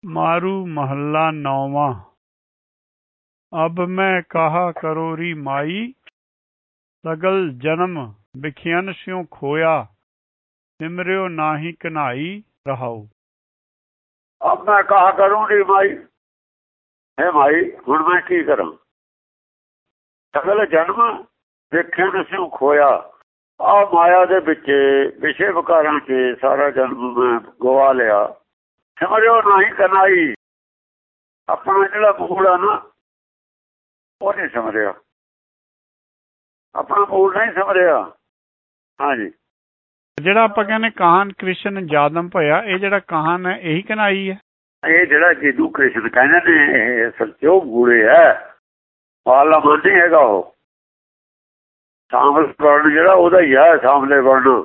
मारू महला नौवां। अब मैं कहा करो री माई, सगल जन्म बिखियन स्यों खोया, सिमरियो नाहि कन्हाई रहाऊ। अब मैं कहा करूं री माई, हे माई हुण मैं की करा। सगल जन्म बिखियन स्यों खोया, आ माया दे विचे विषे विकारां च सारा जन्म मैं गवा लिया। सिमरियो नाहि कन्हाई, अपना जिहड़ा मूल है ना वो नहीं समझिया, अपना मूल नहीं समझिया। हाँ जी, ਜਿਹੜਾ ਆਪਾਂ ਕਹਿੰਦੇ ਕਾਹਨ ਕ੍ਰਿਸ਼ਨ ਜਾਦਮ ਭਇਆ, ਇਹ ਜਿਹੜਾ ਕਾਹਨ ਹੈ ਇਹੀ ਕਨਾਈ ਹੈ। ਇਹ ਜਿਹੜਾ ਜਿਹਨੂੰ ਕ੍ਰਿਸ਼ਨ ਕਹਿੰਦੇ ਨੇ ਇਹ ਅਸਲ ਚ ਉਹ ਗੂੜੇ ਹੈ, ਆਲਾ ਮਨ ਨਹੀਂ ਹੈਗਾ। ਉਹ ਸਾਂਵਲ ਵਰਣ ਜਿਹੜਾ ਉਹਦਾ ਹੀ ਹੈ, ਸਾਂਵਲੇ ਵਰਣ।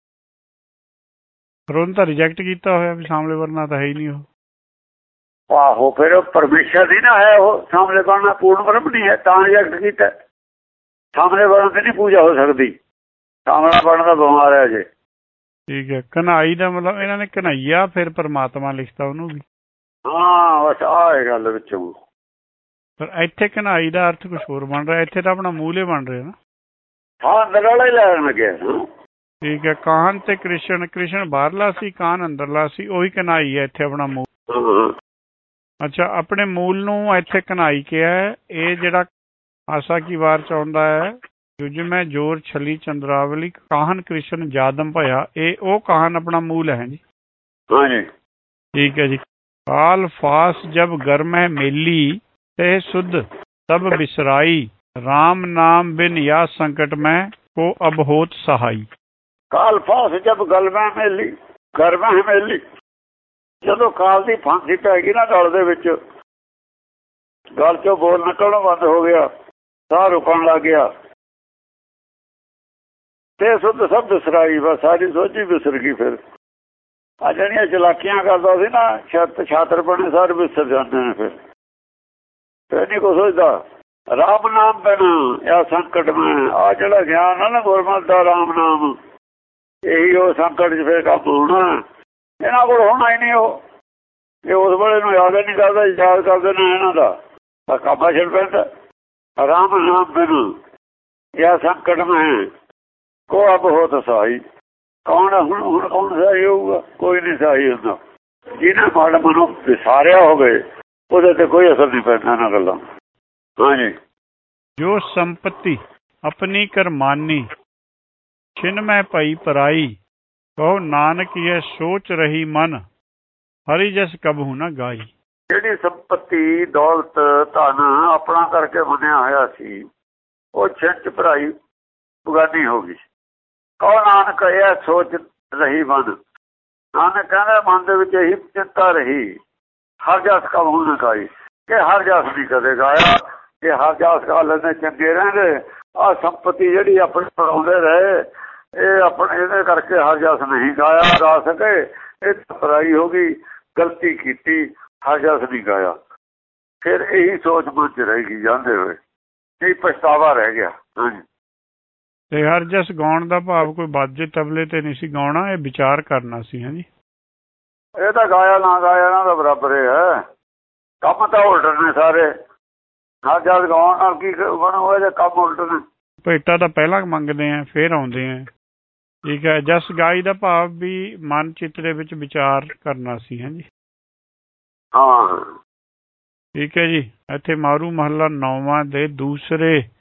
ਪਰ ਉਹਨੂੰ ਤਾਂ ਰਿਜੈਕਟ ਕੀਤਾ ਹੋਇਆ ਵੀ ਸਾਂਵਲੇ ਵਰਨਾ ਤਾਂ ਹੈ ਹੀ ਨਹੀਂ ਉਹ। ਆਹੋ ਫਿਰ ਪਰਮੇਸ਼ਰ ਦੀ ਨਾ ਹੈ ਉਹ, ਸਾਹਮਣੇ ਬਣਨਾ ਪੂਰਨ ਬ੍ਰਹਮ ਨਹੀਂ ਹੈ ਤਾਂ ਰਿਜੈਕਟ ਕੀਤਾ। ਸਾਹਮਣੇ ਬਣਨ ਤੇ ਨਹੀਂ ਪੂਜਾ ਹੋ ਸਕਦੀ, ਸਾਹਮਣਾ ਬਣਨ ਦਾ ਬਿਮਾਰ ਹੈ ਜੇ। ਠੀਕ ਹੈ, ਕਨ੍ਹਾਈ ਦਾ ਮਤਲਬ ਇਹਨਾਂ ਨੇ ਕਨ੍ਹਈਆ ਫਿਰ ਪਰਮਾਤਮਾ ਲਿਖਤਾ ਉਹਨੂੰ ਵੀ। ਹਾਂ ਬਸ ਆਹ ਹੈ ਗੱਲ ਵਿੱਚੋਂ। ਪਰ ਇੱਥੇ ਕਨ੍ਹਾਈ ਦਾ ਅਰਥ ਕੁਛ ਹੋਰ ਬਣ ਰਿਹਾ, ਇੱਥੇ ਤਾਂ ਆਪਣਾ ਮੂਲ ਹੀ ਬਣ ਰਿਹਾ ਨਾ। ਹਾਂ ਅੰਦਰ ਵਾਲਾ ਹੀ ਲੈਣ ਲੱਗਿਆ। ਠੀਕ ਹੈ, ਕਾਹਨ ਤੇ ਕ੍ਰਿਸ਼ਨ, ਕ੍ਰਿਸ਼ਨ ਬਾਹਰਲਾ ਸੀ, ਕਾਹਨ ਅੰਦਰਲਾ ਸੀ, ਉਹੀ ਕਨ੍ਹਾਈ ਹੈ ਇੱਥੇ ਆਪਣਾ ਮੂਲ। ਅੱਛਾ, ਆਪਣੇ ਮੂਲ ਨੂੰ ਇੱਥੇ ਕਨ੍ਹਾਈ ਕਿਹਾ ਹੈ। ਇਹ ਜਿਹੜਾ ਆਸਾ ਕੀ ਵਾਰ ਚ ਆਉਂਦਾ ਹੈ, ਜੁਜ ਮੈਂ ਜੋਰ ਛਲੀ ਚੰਦਰਾਵਲੀ ਕਾਹਨ ਕ੍ਰਿਸ਼ਨ ਜਾਦਮ ਭਇਆ, ਇਹ ਉਹ ਕਾਹਨ ਆਪਣਾ ਮੂਲ ਹੈ ਜੀ। ਹਾਂਜੀ ਠੀਕ ਹੈ ਜੀ। ਕਾਲ ਫਾਸ ਜਬ ਗਰਮ ਹੈ ਮੇਲੀ, ਤੇ ਸੁਧ ਸਭ ਬਿਸਰਾਈ, ਰਾਮ ਨਾਮ ਬਿਨ या संकट में को अब होत सहाई। ਕਾਲ ਫਾਸ ਜਬ ਗਲ ਮੈਂ ਮੇਲੀ, ਗਰ ਮੈਂ ਮੇਲੀ, ਜਦੋਂ ਕਾਲ ਦੀ ਫਾਂਸੀ ਪੈ ਗਈ ਨਾ ਗਲ ਦੇ ਵਿੱਚ, ਗਲ ਚੋਂ ਬੋਲ ਨਿਕਲਣਾ ਬੰਦ ਹੋ ਗਿਆ, ਸਾਹ ਰੁਕਣ ਲੱਗ ਗਿਆ, ਤੇ ਸੁਧ ਸਭ ਬਿਸਰਾਈ, ਬਸ ਸਾਰੀ ਸੋਝੀ ਬਿਸਰ ਗਈ। ਫਿਰ ਆ ਜਿਹੜੀਆਂ ਚਲਾਕੀਆਂ ਕਰਦਾ ਸੀ ਨਾ, ਛਾਤਰ ਬਣੇ ਸਾਰੇ ਬਿਸਰ ਜਾਂਦੇ ਨੇ। ਫਿਰ ਨਹੀਂ ਕੁਛ ਸੋਚਦਾ। ਰਾਮ ਨਾਮ ਬਿਨ ਜਾਂ ਸੰਕਟ ਮੈਂ, ਆ ਜਿਹੜਾ ਗਿਆਨ ਹੈ ਨਾ ਗੁਰਮਤਿ ਦਾ, ਰਾਮ ਨਾਮ, ਇਹੀ ਉਹ ਸੰਕਟ 'ਚ ਫਿਰ ਕੰਮ ਹੋਣਾ। ਇਹਨਾਂ ਕੋਲ ਹੋਣਾ ਹੀ ਨਹੀਂ ਉਹ, ਇਹ ਉਸ ਵੇਲੇ ਨੂੰ ਯਾਦ ਨਹੀਂ ਕਰਦਾ, ਯਾਦ ਕਰਦੇ ਨੇ ਇਹਨਾਂ ਦਾ ਕਾਬਾ ਛੱਡ ਪੈਂਦਾ। ਰਾਮ ਨਾਮ ਬਿਨ ਜਾਂ ਸੰਕਟ ਮੈਂ ਕੋ ਅਬ ਹੋਤ ਸਹਾਈ। ਕੌਣ ਹੁਣ ਕੌਣ ਸਹਾਈ ਹੋਊਗਾ? ਕੋਈ ਨਹੀਂ ਸਹਾਈ ਹੁੰਦਾ। ਜਿਹਨੇ ਮਾੜਾ ਮਨੋਂ ਵਿਸਾਰਿਆ ਹੋਵੇ ਉਹਦੇ ਤੇ ਕੋਈ ਅਸਰ ਨਹੀਂ ਪੈਂਦਾ ਇਹਨਾਂ ਗੱਲਾਂ। ਹਾਂਜੀ, ਜੋ ਸੰਪਤੀ ਆਪਣੀ ਕਰਮਾਨੀ, ਛਿਨ ਮੈਂ ਪਈ ਪਰਾਈ, ਕਹੋ ਨਾਨਕ ਇਹ ਸੋਚ ਰਹੀ ਮਨ, ਹਰੀ ਜਸ ਕਬਹੂ ਨਾ ਗਾਈ। ਜਿਹੜੀ ਸੰਪਤੀ ਦੌਲਤ ਧਨ ਆਪਣਾ ਕਰਕੇ ਮੰਨਿਆ ਹੋਇਆ ਸੀ, ਉਹ ਛਿਨ ਚ ਭਰਾਈ ਬਗਾਨੀ ਹੋ ਗਈ। ਕਹੋ ਨਾਨਕ ਇਹ ਸੋਚ ਰਹੀ ਮਨ, ਨਾਨਕ ਕਹਿੰਦਾ ਮਨ ਦੇ ਵਿੱਚ ਇਹੀ ਚਿੰਤਾ ਰਹੀ, ਹਰ ਜਸ ਕਬਹੂ ਨਾ ਗਾਈ, ਕਿ ਹਰ ਜਸ ਨਹੀਂ ਕਦੇ ਗਾਇਆ, ਕਿ ਹਰ ਜਸ ਗਾ ਲੈਂਦੇ ਚੰਗੇ ਰਹਿੰਦੇ। ਆਹ ਸੰਪਤੀ ਜਿਹੜੀ ਆਪਣੇ ਬਣਾਉਂਦੇ ਰਹੇ, ਇਹ ਆਪਣੇ ਇਹਦੇ ਕਰਕੇ ਹਰ ਜਸ ਨਹੀਂ ਗਾਇਆ ਗਾ ਸਕੇ। ਇਹ ਪਰਾਈ ਹੋ ਗਈ, ਗਲਤੀ ਕੀਤੀ, ਹਰ ਜਸ ਨਹੀਂ ਗਾਇਆ। ਫਿਰ ਇਹੀ ਸੋਚ ਮਨ ਚ ਰਹੇਗੀ ਜਾਂਦੇ ਹੋਏ, ਇਹ ਪਛਤਾਵਾ ਰਹਿ ਗਿਆ। ਹਾਂਜੀ, ਤੇ ਹਰ ਜਸ ਗਾਉਣ ਦਾ ਭਾਵ ਕੋਈ ਬਾਜੇ ਤਬਲੇ ਤੇ ਨਹੀਂ ਸੀ ਗਾਉਣਾ, ਇਹ ਵਿਚਾਰ ਕਰਨਾ ਸੀ। ਹਾਂਜੀ, ਇਹ ਤਾਂ ਗਾਇਆ ਨਾ ਗਾਇਆ ਇਹਨਾਂ ਦਾ ਬਰਾਬਰ ਹੈ। ਕੰਮ ਤਾਂ ਉਲਟ ਨੇ ਸਾਰੇ। ਹਰ ਜਸ ਗਾਉਣ ਨਾਲ ਕੀ ਬਣੂਗਾ ਜੇ ਕੰਮ ਉਲਟ ਨੇ। ਭੇਟਾ ਤਾਂ ਪਹਿਲਾਂ ਮੰਗਦੇ ਆ ਫਿਰ ਆਉਂਦੇ ਆ। ਠੀਕ ਹੈ, ਜਸ ਗਾਈ ਦਾ ਭਾਵ ਵੀ ਮਨ ਚਿੱਤ ਦੇ ਵਿੱਚ ਵਿਚਾਰ ਕਰਨਾ ਸੀ। ਹਾਂਜੀ, ਹਾਂ ਠੀਕ ਹੈ ਜੀ। ਇੱਥੇ ਮਾਰੂ ਮਹੱਲਾ ਨੌਵਾਂ ਦੇ ਦੂਸਰੇ